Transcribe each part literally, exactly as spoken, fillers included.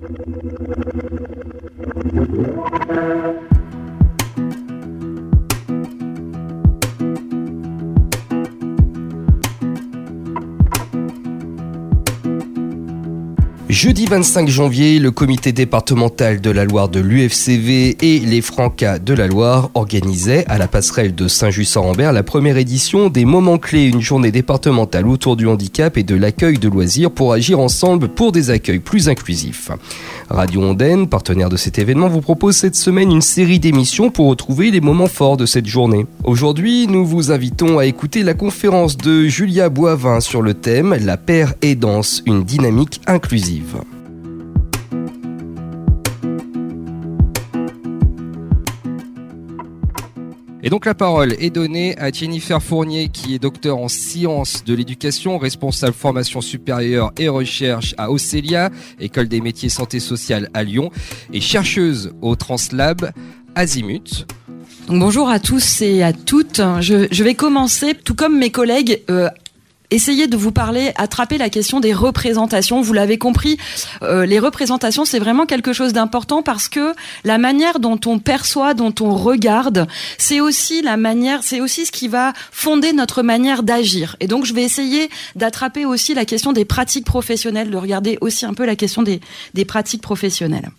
Jeudi vingt-cinq janvier, le comité départemental de la Loire de l'U F C V et les Francas de la Loire organisaient à la passerelle de Saint-Just-en-Rambert la première édition des Moments Clés, une journée départementale autour du handicap et de l'accueil de loisirs pour agir ensemble pour des accueils plus inclusifs. Radio Ondaine, partenaire de cet événement, vous propose cette semaine une série d'émissions pour retrouver les moments forts de cette journée. Aujourd'hui, nous vous invitons à écouter la conférence de Julia Boivin sur le thème « La paire aidance, une dynamique inclusive ». Et donc la parole est donnée à Jennifer Fournier, qui est docteur en sciences de l'éducation, responsable formation supérieure et recherche à Océlia, école des métiers santé sociale à Lyon, et chercheuse au Translab Azimut. Donc bonjour à tous et à toutes. Je, je vais commencer, tout comme mes collègues, euh, Essayez de vous parler, attraper la question des représentations. Vous l'avez compris, euh, les représentations, c'est vraiment quelque chose d'important parce que la manière dont on perçoit, dont on regarde, c'est aussi la manière, c'est aussi ce qui va fonder notre manière d'agir. Et donc, je vais essayer d'attraper aussi la question des pratiques professionnelles, de regarder aussi un peu la question des, des pratiques professionnelles.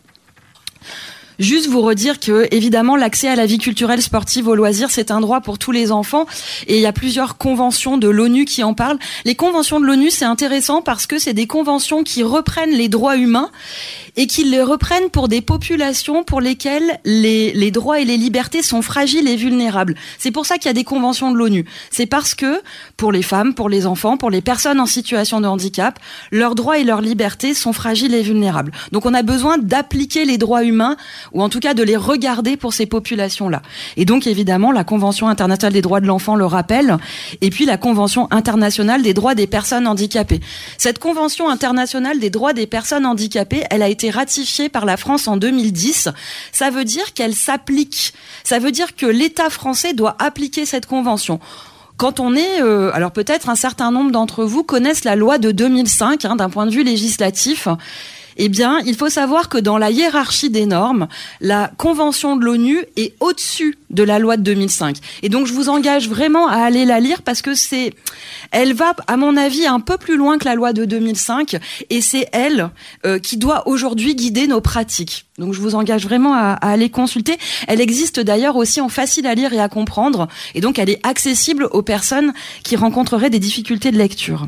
Juste vous redire que, évidemment, l'accès à la vie culturelle, sportive, aux loisirs, c'est un droit pour tous les enfants. Et il y a plusieurs conventions de l'ONU qui en parlent. Les conventions de l'ONU, c'est intéressant parce que c'est des conventions qui reprennent les droits humains et qui les reprennent pour des populations pour lesquelles les, les droits et les libertés sont fragiles et vulnérables. C'est pour ça qu'il y a des conventions de l'ONU. C'est parce que, pour les femmes, pour les enfants, pour les personnes en situation de handicap, leurs droits et leurs libertés sont fragiles et vulnérables. Donc on a besoin d'appliquer les droits humains, ou en tout cas de les regarder pour ces populations-là. Et donc évidemment, la Convention internationale des droits de l'enfant le rappelle, et puis la Convention internationale des droits des personnes handicapées. Cette Convention internationale des droits des personnes handicapées, elle a été ratifiée par la France en deux mille dix. Ça veut dire qu'elle s'applique. Ça veut dire que l'État français doit appliquer cette convention. Quand on est, euh, alors peut-être un certain nombre d'entre vous connaissent la loi de deux mille cinq, hein, d'un point de vue législatif. Eh bien, il faut savoir que dans la hiérarchie des normes, la Convention de l'ONU est au-dessus de la loi de deux mille cinq. Et donc, je vous engage vraiment à aller la lire parce que c'est, elle va, à mon avis, un peu plus loin que la loi de deux mille cinq et c'est elle euh, qui doit aujourd'hui guider nos pratiques. Donc, je vous engage vraiment à, à aller consulter. Elle existe d'ailleurs aussi en facile à lire et à comprendre. Et donc, elle est accessible aux personnes qui rencontreraient des difficultés de lecture.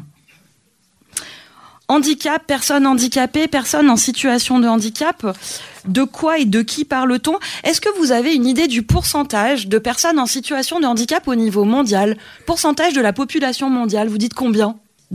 Handicap, personnes handicapées, personnes en situation de handicap, de quoi et de qui parle-t-on ? Est-ce que vous avez une idée du pourcentage de personnes en situation de handicap au niveau mondial ? Pourcentage de la population mondiale, vous dites combien ? dix ?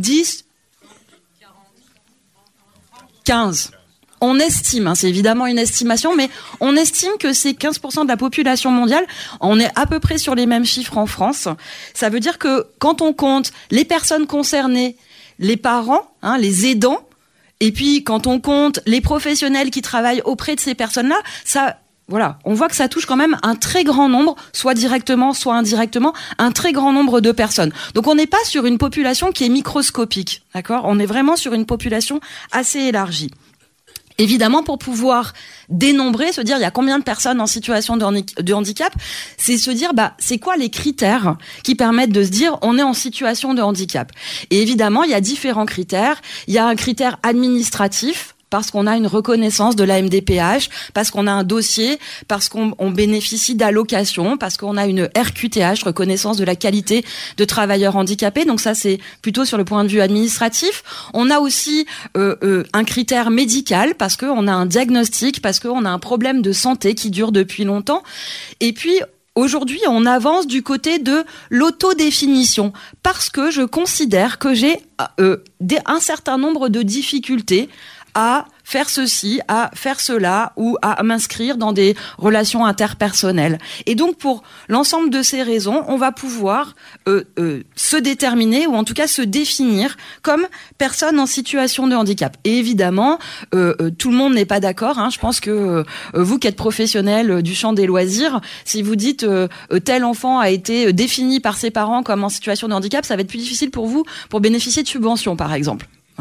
quinze. On estime, hein, c'est évidemment une estimation, mais on estime que c'est quinze pour cent de la population mondiale. On est à peu près sur les mêmes chiffres en France. Ça veut dire que quand on compte les personnes concernées, les parents, hein, les aidants, et puis quand on compte les professionnels qui travaillent auprès de ces personnes-là, ça, voilà, on voit que ça touche quand même un très grand nombre, soit directement, soit indirectement, un très grand nombre de personnes. Donc on n'est pas sur une population qui est microscopique, d'accord ? On est vraiment sur une population assez élargie. Évidemment, pour pouvoir dénombrer, se dire il y a combien de personnes en situation de, handi- de handicap, c'est se dire bah c'est quoi les critères qui permettent de se dire on est en situation de handicap. Et évidemment, il y a différents critères. Il y a un critère administratif, parce qu'on a une reconnaissance de la M D P H, parce qu'on a un dossier, parce qu'on on bénéficie d'allocations, parce qu'on a une R Q T H, reconnaissance de la qualité de travailleurs handicapés. Donc ça, c'est plutôt sur le point de vue administratif. On a aussi euh, euh, un critère médical, parce qu'on a un diagnostic, parce qu'on a un problème de santé qui dure depuis longtemps. Et puis, aujourd'hui, on avance du côté de l'autodéfinition, parce que je considère que j'ai euh, des, un certain nombre de difficultés à faire ceci, à faire cela, ou à m'inscrire dans des relations interpersonnelles. Et donc, pour l'ensemble de ces raisons, on va pouvoir euh, euh, se déterminer, ou en tout cas se définir comme personne en situation de handicap. Et évidemment, euh, euh, tout le monde n'est pas d'accord. Hein. Je pense que euh, vous qui êtes professionnel euh, du champ des loisirs, si vous dites euh, euh, tel enfant a été défini par ses parents comme en situation de handicap, ça va être plus difficile pour vous pour bénéficier de subventions, par exemple.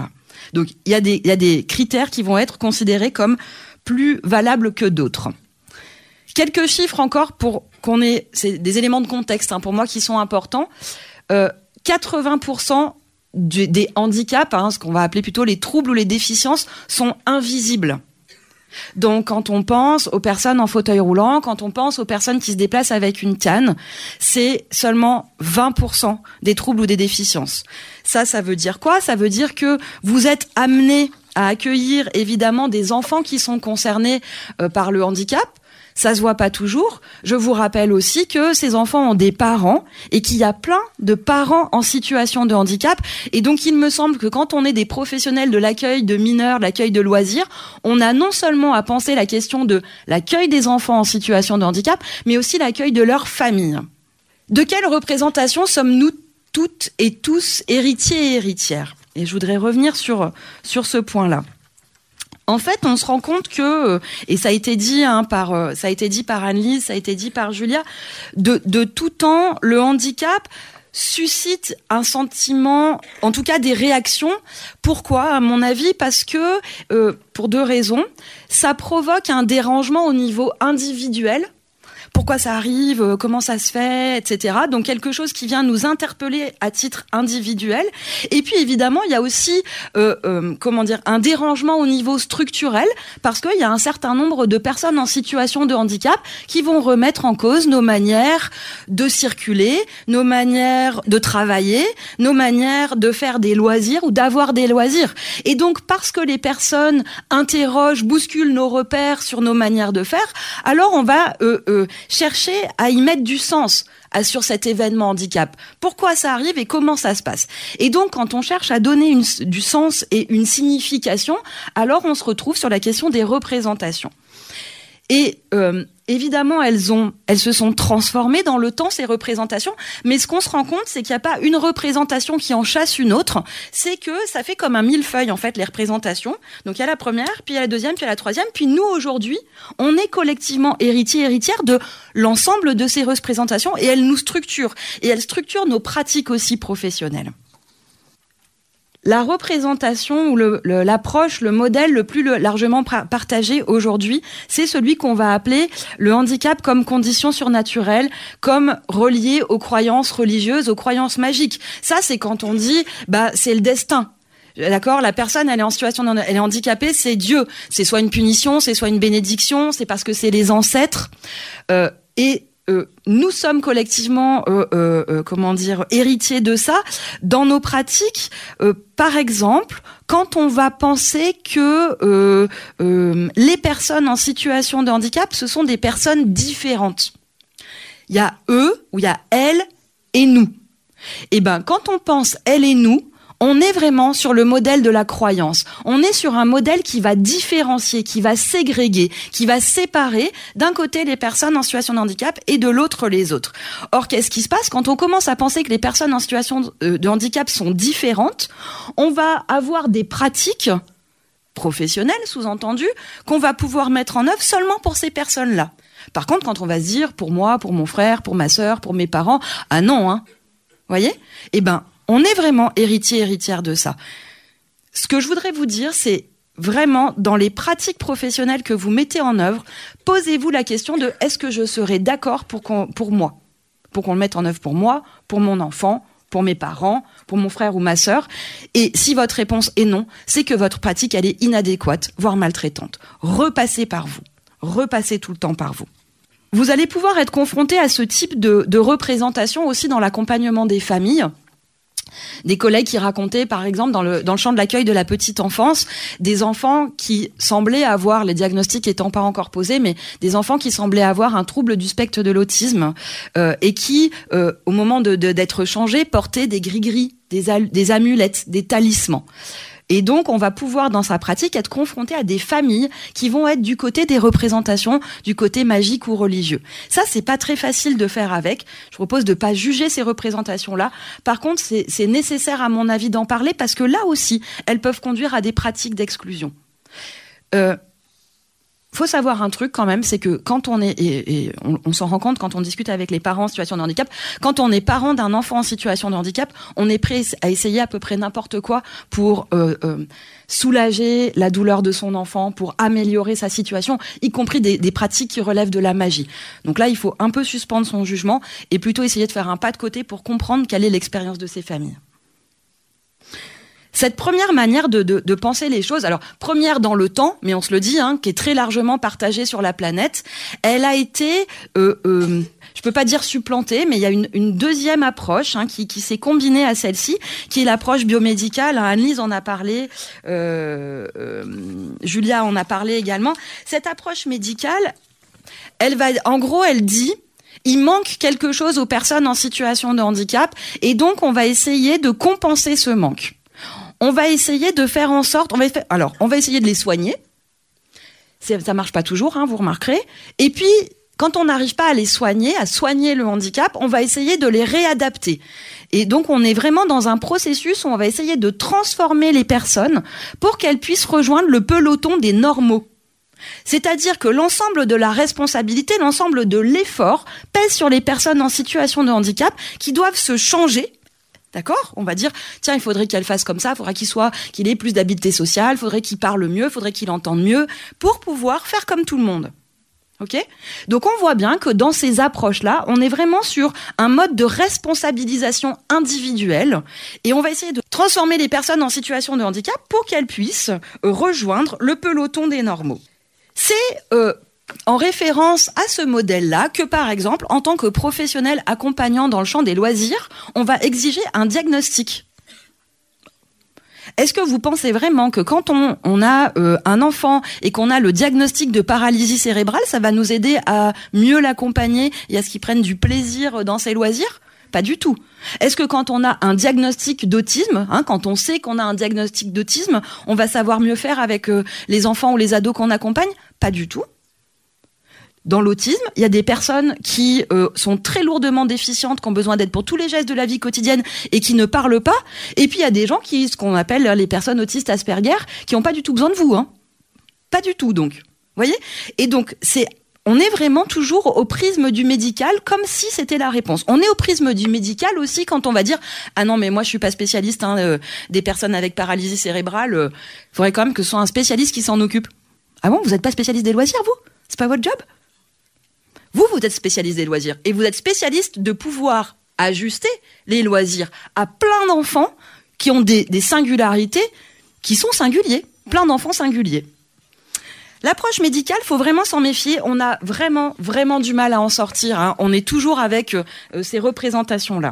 Donc il y a des, il y a des critères qui vont être considérés comme plus valables que d'autres. Quelques chiffres encore pour qu'on ait, c'est des éléments de contexte hein, pour moi qui sont importants. Euh, quatre-vingts pour cent du, des handicaps, hein, ce qu'on va appeler plutôt les troubles ou les déficiences, sont invisibles. Donc, quand on pense aux personnes en fauteuil roulant, quand on pense aux personnes qui se déplacent avec une canne, c'est seulement vingt pour cent des troubles ou des déficiences. Ça, ça veut dire quoi ? Ça veut dire que vous êtes amené à accueillir évidemment des enfants qui sont concernés euh, par le handicap. Ça se voit pas toujours. Je vous rappelle aussi que ces enfants ont des parents et qu'il y a plein de parents en situation de handicap. Et donc, il me semble que quand on est des professionnels de l'accueil de mineurs, de l'accueil de loisirs, on a non seulement à penser la question de l'accueil des enfants en situation de handicap, mais aussi l'accueil de leur famille. De quelle représentation sommes-nous toutes et tous héritiers et héritières ? Et je voudrais revenir sur, sur ce point-là. En fait, on se rend compte que, et ça a été dit hein, par, ça a été dit par Anne-Lise, ça a été dit par Julia, de, de tout temps, le handicap suscite un sentiment, en tout cas des réactions. Pourquoi ? À mon avis, parce que, euh, pour deux raisons, ça provoque un dérangement au niveau individuel. Pourquoi ça arrive, comment ça se fait, et cetera. Donc quelque chose qui vient nous interpeller à titre individuel. Et puis évidemment, il y a aussi euh, euh, comment dire un dérangement au niveau structurel, parce qu'il y a un certain nombre de personnes en situation de handicap qui vont remettre en cause nos manières de circuler, nos manières de travailler, nos manières de faire des loisirs ou d'avoir des loisirs. Et donc parce que les personnes interrogent, bousculent nos repères sur nos manières de faire, alors on va euh, euh, chercher à y mettre du sens à, sur cet événement handicap. Pourquoi ça arrive et comment ça se passe ? Et donc, quand on cherche à donner une, du sens et une signification, alors on se retrouve sur la question des représentations. Et euh, évidemment, elles ont, elles se sont transformées dans le temps, ces représentations. Mais ce qu'on se rend compte, c'est qu'il n'y a pas une représentation qui en chasse une autre. C'est que ça fait comme un millefeuille, en fait, les représentations. Donc, il y a la première, puis il y a la deuxième, puis il y a la troisième. Puis nous, aujourd'hui, on est collectivement héritiers et héritières de l'ensemble de ces représentations. Et elles nous structurent. Et elles structurent nos pratiques aussi professionnelles. La représentation ou le, le, l'approche, le modèle le plus le, largement pra- partagé aujourd'hui, c'est celui qu'on va appeler le handicap comme condition surnaturelle, comme relié aux croyances religieuses, aux croyances magiques. Ça, c'est quand on dit, bah, c'est le destin. D'accord, la personne, elle est en situation, de, elle est handicapée, c'est Dieu. C'est soit une punition, c'est soit une bénédiction, c'est parce que c'est les ancêtres. Euh, et Euh, nous sommes collectivement, euh, euh, euh, comment dire, héritiers de ça. Dans nos pratiques, euh, par exemple, quand on va penser que euh, euh, les personnes en situation de handicap, ce sont des personnes différentes. Il y a eux, ou il y a elles et nous. Et ben, quand on pense elles et nous, on est vraiment sur le modèle de la croyance. On est sur un modèle qui va différencier, qui va ségréguer, qui va séparer d'un côté les personnes en situation de handicap et de l'autre les autres. Or, qu'est-ce qui se passe quand on commence à penser que les personnes en situation de handicap sont différentes ? On va avoir des pratiques professionnelles, sous-entendu, qu'on va pouvoir mettre en œuvre seulement pour ces personnes-là. Par contre, quand on va se dire, pour moi, pour mon frère, pour ma sœur, pour mes parents, ah non, hein, voyez ? Eh ben, on est vraiment héritier, héritière de ça. Ce que je voudrais vous dire, c'est vraiment, dans les pratiques professionnelles que vous mettez en œuvre, posez-vous la question de est-ce que je serais d'accord pour, qu'on, pour moi ? Pour qu'on le mette en œuvre pour moi, pour mon enfant, pour mes parents, pour mon frère ou ma sœur. Et si votre réponse est non, c'est que votre pratique, elle est inadéquate, voire maltraitante. Repassez par vous. Repassez tout le temps par vous. Vous allez pouvoir être confronté à ce type de, de représentation aussi dans l'accompagnement des familles. Des collègues qui racontaient, par exemple, dans le, dans le champ de l'accueil de la petite enfance, des enfants qui semblaient avoir, les diagnostics étant pas encore posés, mais des enfants qui semblaient avoir un trouble du spectre de l'autisme euh, et qui, euh, au moment de, de, d'être changés, portaient des gris-gris, des, al- des amulettes, des talismans. Et donc, on va pouvoir, dans sa pratique, être confronté à des familles qui vont être du côté des représentations, du côté magique ou religieux. Ça, c'est pas très facile de faire avec. Je propose de pas juger ces représentations-là. Par contre, c'est, c'est nécessaire, à mon avis, d'en parler parce que là aussi, elles peuvent conduire à des pratiques d'exclusion. Euh, faut savoir un truc quand même, c'est que quand on est, et, et on, on s'en rend compte quand on discute avec les parents en situation de handicap, quand on est parent d'un enfant en situation de handicap, on est prêt à essayer à peu près n'importe quoi pour euh, euh, soulager la douleur de son enfant, pour améliorer sa situation, y compris des, des pratiques qui relèvent de la magie. Donc là, il faut un peu suspendre son jugement et plutôt essayer de faire un pas de côté pour comprendre quelle est l'expérience de ces familles. Cette première manière de, de, de penser les choses, alors première dans le temps, mais on se le dit, hein, qui est très largement partagée sur la planète, elle a été, euh, euh, je peux pas dire supplantée, mais il y a une, une deuxième approche hein, qui, qui s'est combinée à celle-ci, qui est l'approche biomédicale. Hein, Anne-Lise en a parlé, euh, euh, Julia en a parlé également. Cette approche médicale, elle va, en gros, elle dit, il manque quelque chose aux personnes en situation de handicap, et donc on va essayer de compenser ce manque. On va essayer de faire en sorte, on va faire, alors, on va essayer de les soigner. C'est, ça marche pas toujours, hein, vous remarquerez. Et puis, quand on n'arrive pas à les soigner, à soigner le handicap, on va essayer de les réadapter. Et donc, on est vraiment dans un processus où on va essayer de transformer les personnes pour qu'elles puissent rejoindre le peloton des normaux. C'est-à-dire que l'ensemble de la responsabilité, l'ensemble de l'effort pèse sur les personnes en situation de handicap qui doivent se changer. D'accord ? On va dire, tiens, il faudrait qu'elle fasse comme ça, il faudrait qu'il soit, qu'il ait plus d'habileté sociale, il faudrait qu'il parle mieux, il faudrait qu'il entende mieux, pour pouvoir faire comme tout le monde. Ok ? Donc on voit bien que dans ces approches-là, on est vraiment sur un mode de responsabilisation individuelle, et on va essayer de transformer les personnes en situation de handicap pour qu'elles puissent rejoindre le peloton des normaux. C'est euh, en référence à ce modèle-là que, par exemple, en tant que professionnel accompagnant dans le champ des loisirs, on va exiger un diagnostic. Est-ce que vous pensez vraiment que quand on, on a euh, un enfant et qu'on a le diagnostic de paralysie cérébrale, ça va nous aider à mieux l'accompagner et à ce qu'il prenne du plaisir dans ses loisirs ? Pas du tout. Est-ce que quand on a un diagnostic d'autisme, hein, quand on sait qu'on a un diagnostic d'autisme, on va savoir mieux faire avec euh, les enfants ou les ados qu'on accompagne ? Pas du tout. Dans l'autisme, il y a des personnes qui euh, sont très lourdement déficientes, qui ont besoin d'aide pour tous les gestes de la vie quotidienne et qui ne parlent pas. Et puis il y a des gens qui, ce qu'on appelle les personnes autistes Asperger, qui n'ont pas du tout besoin de vous. Hein. Pas du tout, donc. Vous voyez ? Et donc, c'est, on est vraiment toujours au prisme du médical, comme si c'était la réponse. On est au prisme du médical aussi quand on va dire « Ah non, mais moi je suis pas spécialiste hein, euh, des personnes avec paralysie cérébrale. Il euh, faudrait quand même que ce soit un spécialiste qui s'en occupe. » Ah bon, vous n'êtes pas spécialiste des loisirs, vous ? C'est pas votre job ? Vous, vous êtes spécialiste des loisirs et vous êtes spécialiste de pouvoir ajuster les loisirs à plein d'enfants qui ont des, des singularités qui sont singuliers, plein d'enfants singuliers. L'approche médicale, faut vraiment s'en méfier. On a vraiment, vraiment du mal à en sortir. Hein. On est toujours avec euh, ces représentations-là.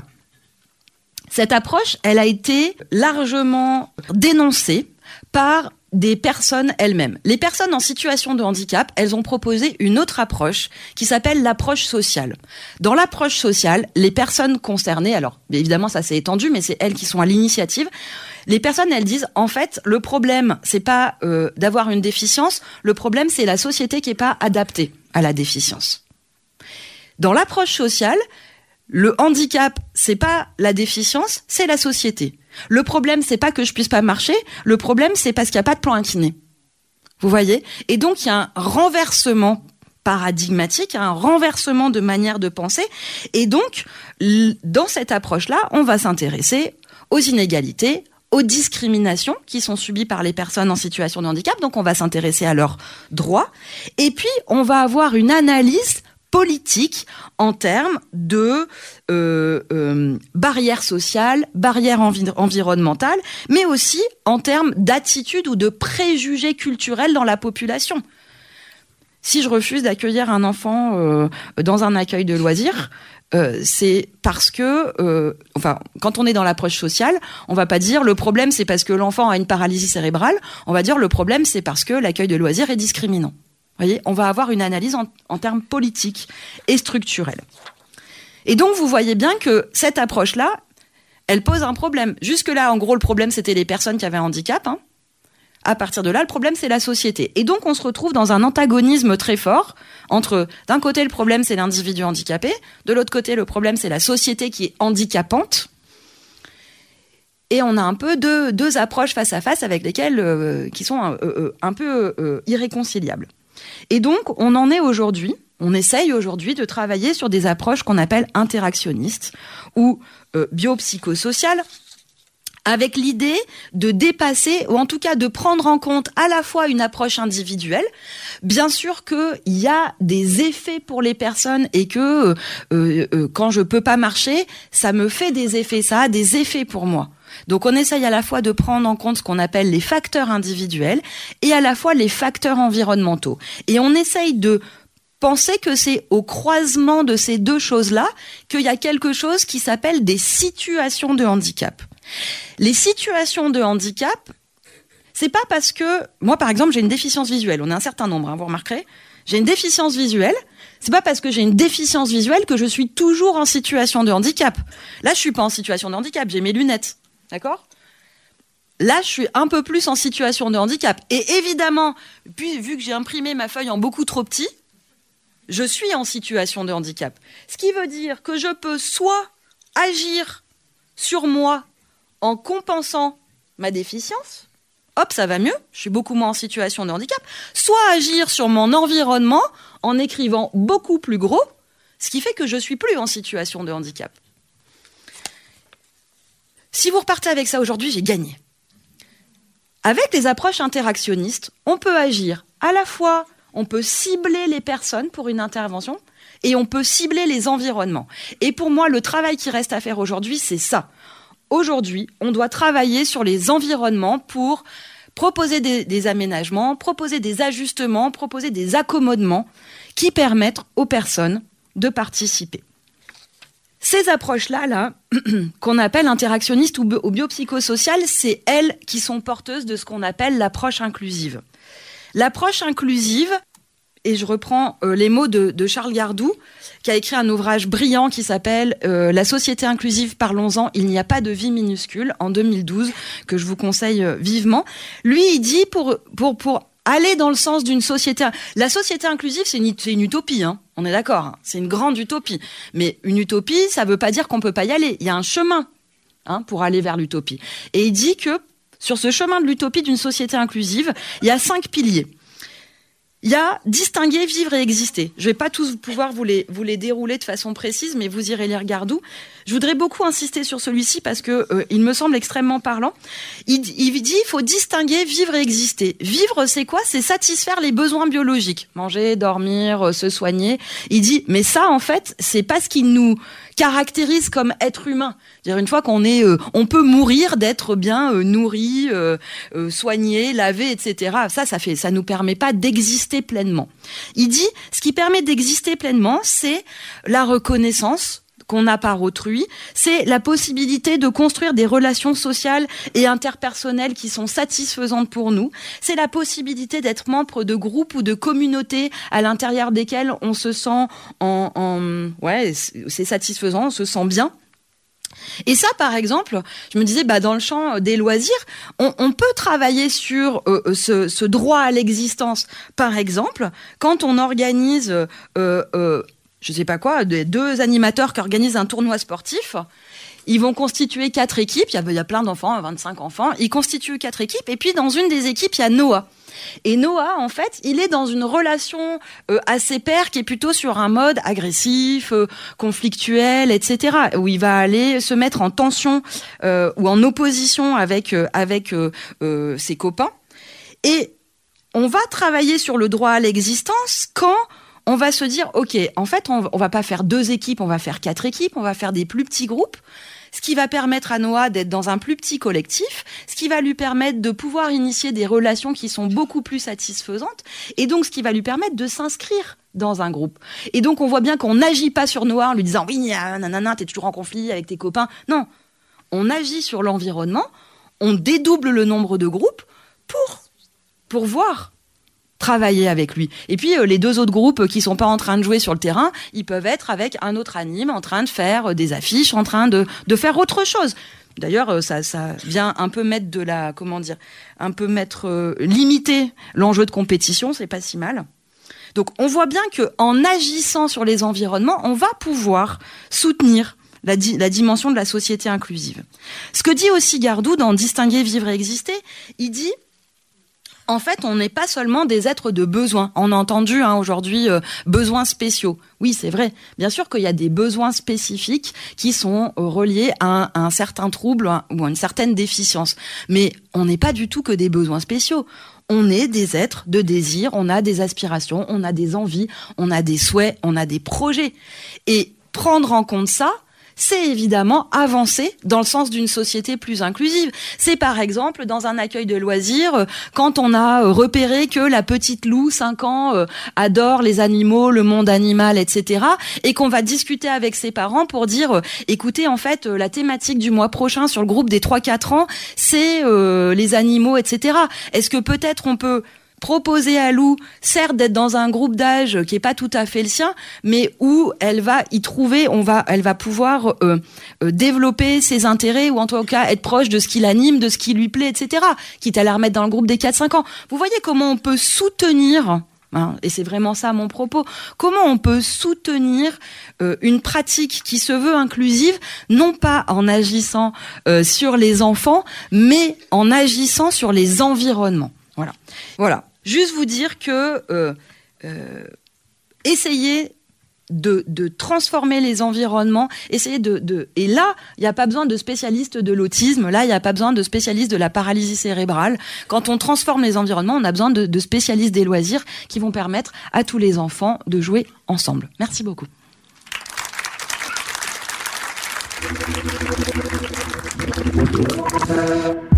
Cette approche, elle a été largement dénoncée par des personnes elles-mêmes. Les personnes en situation de handicap, elles ont proposé une autre approche qui s'appelle l'approche sociale. Dans l'approche sociale, les personnes concernées, alors évidemment ça s'est étendu, mais c'est elles qui sont à l'initiative, les personnes elles disent en fait le problème c'est pas euh, d'avoir une déficience, le problème c'est la société qui est pas adaptée à la déficience. Dans l'approche sociale, le handicap c'est pas la déficience, c'est la société. Le problème, c'est pas que je puisse pas marcher. Le problème, c'est parce qu'il n'y a pas de plan incliné. Vous voyez ? Et donc, il y a un renversement paradigmatique, un renversement de manière de penser. Et donc, dans cette approche-là, on va s'intéresser aux inégalités, aux discriminations qui sont subies par les personnes en situation de handicap. Donc, on va s'intéresser à leurs droits. Et puis, on va avoir une analyse politique en termes de euh, euh, barrières sociales, barrières envi- environnementales, mais aussi en termes d'attitude ou de préjugés culturels dans la population. Si je refuse d'accueillir un enfant euh, dans un accueil de loisirs, euh, c'est parce que, euh, enfin, quand on est dans l'approche sociale, on va pas dire le problème c'est parce que l'enfant a une paralysie cérébrale, on va dire le problème c'est parce que l'accueil de loisirs est discriminant. Vous voyez, on va avoir une analyse en, en termes politiques et structurels. Et donc, vous voyez bien que cette approche-là, elle pose un problème. Jusque-là, en gros, le problème, c'était les personnes qui avaient un handicap. Hein. À partir de là, le problème, c'est la société. Et donc, on se retrouve dans un antagonisme très fort entre, d'un côté, le problème, c'est l'individu handicapé. De l'autre côté, le problème, c'est la société qui est handicapante. Et on a un peu deux, deux approches face à face avec lesquelles, euh, qui sont euh, euh, un peu euh, irréconciliables. Et donc, on en est aujourd'hui, on essaye aujourd'hui de travailler sur des approches qu'on appelle interactionnistes ou euh, biopsychosociales, avec l'idée de dépasser, ou en tout cas de prendre en compte à la fois une approche individuelle. Bien sûr qu'il y a des effets pour les personnes et que euh, euh, quand je peux pas marcher, ça me fait des effets, ça a des effets pour moi. Donc on essaye à la fois de prendre en compte ce qu'on appelle les facteurs individuels et à la fois les facteurs environnementaux. Et on essaye de penser que c'est au croisement de ces deux choses-là qu'il y a quelque chose qui s'appelle des situations de handicap. Les situations de handicap, c'est pas parce que moi par exemple j'ai une déficience visuelle, on est un certain nombre, hein, vous remarquerez, j'ai une déficience visuelle, c'est pas parce que j'ai une déficience visuelle que je suis toujours en situation de handicap. Là je suis pas en situation de handicap, j'ai mes lunettes, d'accord ? Là je suis un peu plus en situation de handicap. Et évidemment, puis vu que j'ai imprimé ma feuille en beaucoup trop petit, je suis en situation de handicap. Ce qui veut dire que je peux soit agir sur moi en compensant ma déficience, hop, ça va mieux, je suis beaucoup moins en situation de handicap, soit agir sur mon environnement en écrivant beaucoup plus gros, ce qui fait que je suis plus en situation de handicap. Si vous repartez avec ça aujourd'hui, j'ai gagné. Avec les approches interactionnistes, on peut agir à la fois, on peut cibler les personnes pour une intervention et on peut cibler les environnements. Et pour moi, le travail qui reste à faire aujourd'hui, c'est ça. Aujourd'hui, on doit travailler sur les environnements pour proposer des, des aménagements, proposer des ajustements, proposer des accommodements qui permettent aux personnes de participer. Ces approches-là, là, qu'on appelle interactionnistes ou, ou biopsychosociales, c'est elles qui sont porteuses de ce qu'on appelle l'approche inclusive. L'approche inclusive, et je reprends euh, les mots de, de Charles Gardou, qui a écrit un ouvrage brillant qui s'appelle euh, « La société inclusive, parlons-en, il n'y a pas de vie minuscule » en deux mille douze, que je vous conseille euh, vivement. Lui, il dit pour, pour, pour aller dans le sens d'une société... La société inclusive, c'est une, c'est une utopie, hein, on est d'accord, hein, c'est une grande utopie. Mais une utopie, ça ne veut pas dire qu'on ne peut pas y aller. Il y a un chemin hein, pour aller vers l'utopie. Et il dit que sur ce chemin de l'utopie d'une société inclusive, il y a cinq piliers. Il y a distinguer, vivre et exister. Je ne vais pas tous pouvoir vous les, vous les dérouler de façon précise, mais vous irez lire Gardou. Je voudrais beaucoup insister sur celui-ci parce que euh, il me semble extrêmement parlant. Il, il dit il faut distinguer, vivre et exister. Vivre, c'est quoi ? C'est satisfaire les besoins biologiques. Manger, dormir, euh, se soigner. Il dit, mais ça, en fait, c'est pas ce qui nous caractérise comme être humain. C'est-à-dire une fois qu'on est, euh, on peut mourir d'être bien euh, nourri, euh, euh, soigné, lavé, et cetera. Ça, ça fait, ça nous permet pas d'exister pleinement. Il dit, ce qui permet d'exister pleinement, c'est la reconnaissance qu'on a par autrui, c'est la possibilité de construire des relations sociales et interpersonnelles qui sont satisfaisantes pour nous, c'est la possibilité d'être membre de groupes ou de communautés à l'intérieur desquelles on se sent en, en ouais, c'est satisfaisant, on se sent bien. Et ça, par exemple, je me disais, bah, dans le champ des loisirs, on, on peut travailler sur euh, ce, ce droit à l'existence. Par exemple, quand on organise, euh, euh, je sais pas quoi, deux animateurs qui organisent un tournoi sportif, ils vont constituer quatre équipes. Il y a, il y a plein d'enfants, vingt-cinq enfants. Ils constituent quatre équipes. Et puis, dans une des équipes, il y a Noah. Et Noah, en fait, il est dans une relation euh, à ses pairs qui est plutôt sur un mode agressif, euh, conflictuel, et cetera, où il va aller se mettre en tension euh, ou en opposition avec euh, avec euh, euh, ses copains. Et on va travailler sur le droit à l'existence quand on va se dire, ok, en fait, on, on va pas faire deux équipes, on va faire quatre équipes, on va faire des plus petits groupes. Ce qui va permettre à Noah d'être dans un plus petit collectif, ce qui va lui permettre de pouvoir initier des relations qui sont beaucoup plus satisfaisantes, et donc ce qui va lui permettre de s'inscrire dans un groupe. Et donc on voit bien qu'on n'agit pas sur Noah en lui disant « oui, nanana, t'es toujours en conflit avec tes copains ». Non, on agit sur l'environnement, on dédouble le nombre de groupes pour, pour voir travailler avec lui. Et puis euh, les deux autres groupes qui sont pas en train de jouer sur le terrain, ils peuvent être avec un autre anime en train de faire euh, des affiches, en train de de faire autre chose. D'ailleurs, euh, ça ça vient un peu mettre de la comment dire, un peu mettre euh, limiter l'enjeu de compétition, c'est pas si mal. Donc on voit bien que en agissant sur les environnements, on va pouvoir soutenir la, di- la dimension de la société inclusive. Ce que dit aussi Gardou dans Distinguer, vivre et exister, il dit En fait, on n'est pas seulement des êtres de besoins. On a entendu hein, aujourd'hui euh, besoins spéciaux. Oui, c'est vrai. Bien sûr qu'il y a des besoins spécifiques qui sont euh, reliés à un, à un certain trouble hein, ou à une certaine déficience. Mais on n'est pas du tout que des besoins spéciaux. On est des êtres de désir, on a des aspirations, on a des envies, on a des souhaits, on a des projets. Et prendre en compte ça, c'est évidemment avancer dans le sens d'une société plus inclusive. C'est par exemple dans un accueil de loisirs, quand on a repéré que la petite Lou, cinq ans, euh, adore les animaux, le monde animal, et cetera, et qu'on va discuter avec ses parents pour dire, euh, écoutez, en fait, euh, la thématique du mois prochain sur le groupe des trois quatre ans, c'est euh, les animaux, et cetera. Est-ce que peut-être on peut proposer à Lou, certes d'être dans un groupe d'âge qui est pas tout à fait le sien, mais où elle va y trouver, on va, elle va pouvoir euh, euh, développer ses intérêts ou en tout cas être proche de ce qui l'anime, de ce qui lui plaît, et cetera. Quitte à la remettre dans le groupe des quatre cinq ans. Vous voyez comment on peut soutenir, hein, et c'est vraiment ça mon propos, comment on peut soutenir euh, une pratique qui se veut inclusive, non pas en agissant euh, sur les enfants, mais en agissant sur les environnements. Voilà. Voilà. Juste vous dire que euh, euh, essayer de, de transformer les environnements, essayer de, de et là, il n'y a pas besoin de spécialistes de l'autisme, là, il n'y a pas besoin de spécialistes de la paralysie cérébrale. Quand on transforme les environnements, on a besoin de, de spécialistes des loisirs qui vont permettre à tous les enfants de jouer ensemble. Merci beaucoup. Thank you.